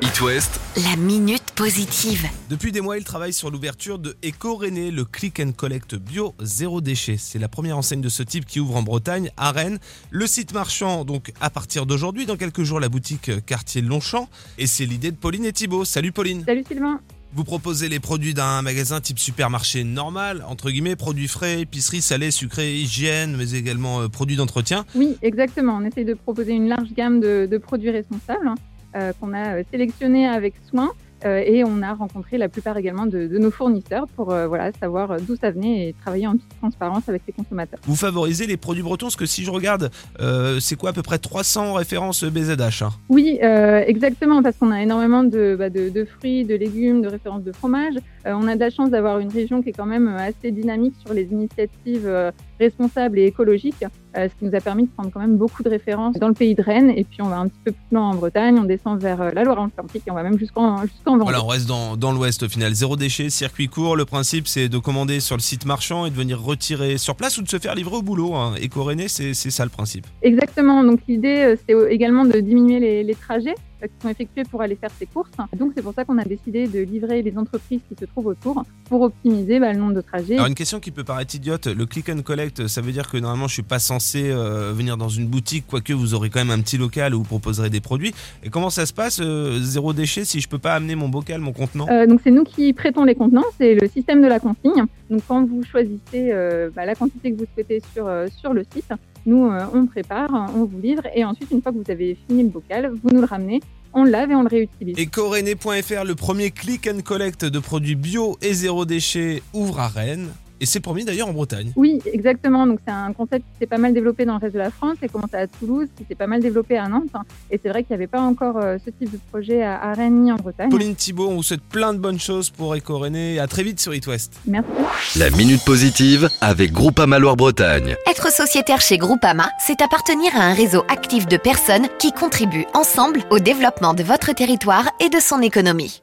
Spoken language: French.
It West, La minute positive. Depuis des mois, il travaille sur l'ouverture de Eco-René, le click and collect bio zéro déchet. C'est la première enseigne de ce type qui ouvre en Bretagne, à Rennes. Le site marchand, donc à partir d'aujourd'hui, dans quelques jours, la boutique quartier Longchamp. Et c'est l'idée de Pauline et Thibaut. Salut Pauline. Salut Sylvain. Vous proposez les produits d'un magasin type supermarché normal, entre guillemets, produits frais, épicerie, salée, sucrée, hygiène, mais également produits d'entretien. Oui, exactement. On essaye de proposer une large gamme de produits responsables qu'on a sélectionnés avec soin. Et on a rencontré la plupart également de nos fournisseurs pour savoir d'où ça venait et travailler en toute transparence avec les consommateurs. Vous favorisez les produits bretons, parce que si je regarde, c'est quoi à peu près 300 références BZH hein. Oui, exactement, parce qu'on a énormément de fruits, de légumes, de références de fromage. On a de la chance d'avoir une région qui est quand même assez dynamique sur les initiatives responsables et écologiques, ce qui nous a permis de prendre quand même beaucoup de références dans le pays de Rennes. Et puis on va un petit peu plus loin en Bretagne, on descend vers la Loire-Atlantique et on va même jusqu'en Vendée. Voilà, on reste dans l'ouest au final. Zéro déchet, circuit court. Le principe, c'est de commander sur le site marchand et de venir retirer sur place ou de se faire livrer au boulot. Hein. Eco-René, c'est ça le principe. Exactement. Donc l'idée, c'est également de diminuer les trajets qui sont effectués pour aller faire ses courses. Donc c'est pour ça qu'on a décidé de livrer les entreprises qui se trouvent autour pour optimiser le nombre de trajets. Alors une question qui peut paraître idiote, le click and collect, ça veut dire que normalement je suis pas censé venir dans une boutique, quoique vous aurez quand même un petit local où vous proposerez des produits. Et comment ça se passe, zéro déchet, si je peux pas amener mon bocal, mon contenant? Donc c'est nous qui prêtons les contenants, c'est le système de la consigne. Donc quand vous choisissez la quantité que vous souhaitez sur le site, nous on prépare, on vous livre et ensuite une fois que vous avez fini le bocal, vous nous le ramenez, on le lave et on le réutilise. Eco-René.fr, le premier click and collect de produits bio et zéro déchet, ouvre à Rennes. Et c'est le premier d'ailleurs en Bretagne. Oui, exactement. Donc c'est un concept qui s'est pas mal développé dans le reste de la France. C'est commencé à Toulouse, qui s'est pas mal développé à Nantes. Et c'est vrai qu'il n'y avait pas encore ce type de projet à Rennes ni en Bretagne. Pauline Thibaut, on vous souhaite plein de bonnes choses pour Eco-René. À très vite sur It West. Merci. la minute positive avec Groupama Loire-Bretagne. Être sociétaire chez Groupama, c'est appartenir à un réseau actif de personnes qui contribuent ensemble au développement de votre territoire et de son économie.